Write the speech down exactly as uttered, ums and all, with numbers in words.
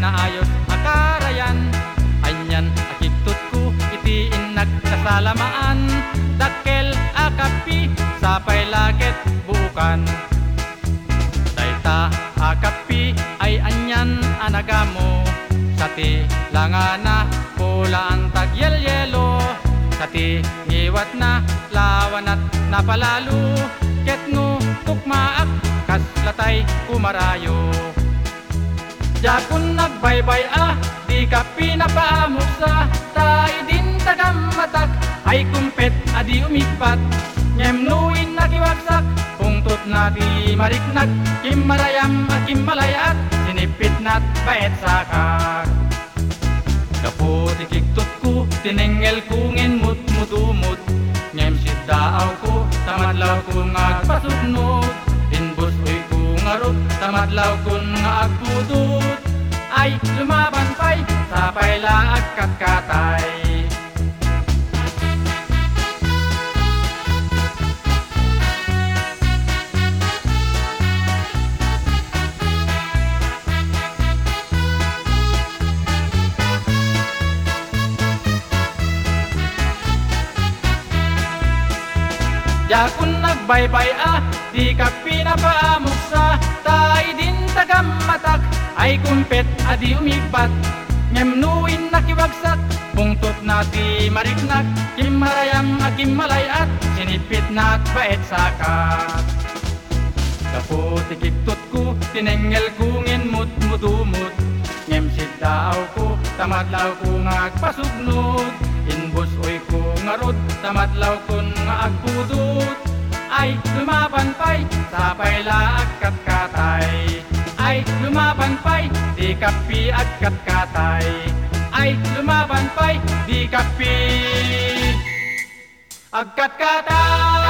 naayos akarayan. Anyan akiktot ko itiin nagkasalamaan. Dakkel akapi sapay laket buukan. Dayta akapi ay anyan anagamo. Sati langana pula ang tagyel-yelo. Sati ngiwat na lawan at napalalu. Ket no tukmaak kaslatay kumarayo. Jakun nagbaybay ah, di ka pinapaamok sa tayo din tagamatak. Ay kumpet adi umipat, nyemnuin nakiwagsak. Pungtot na di mariknag, kimarayam at kimalayat. Sinipit na't bait sakak. Kaputi kiktot ko, tinengel kungin mut-mutumut. Nyem sidaaw ko, tamadlaw ko nga agpasugnot. Inbus uy ko ngarot, tamadlaw ko nga agpudot. Ay lumaban pa'y, sapay laag katkatay. Jakun nagbaybay ah, di ka pinapaamok sa tayo din tagamatak. Ay kumpet adi umipat, nyemnuin nakiwagsak. Pungtot na di mariknag, kimarayam at kimalayat. Sinipit na't bait sakat. Kaputi kiktot ko, tinengel kungin mut-mutumut. Nyem sidaaw ko, tamadlaw ko nga agpasugnot. Inbus uy ko ngarot, tamadlaw ko nga agpudot. Ay lumaban pa'y, sapay laag katkatay. Ay lumaban pa'y, di kapi at katkatay. Ay lumaban pa'y, di kapi at katkatay.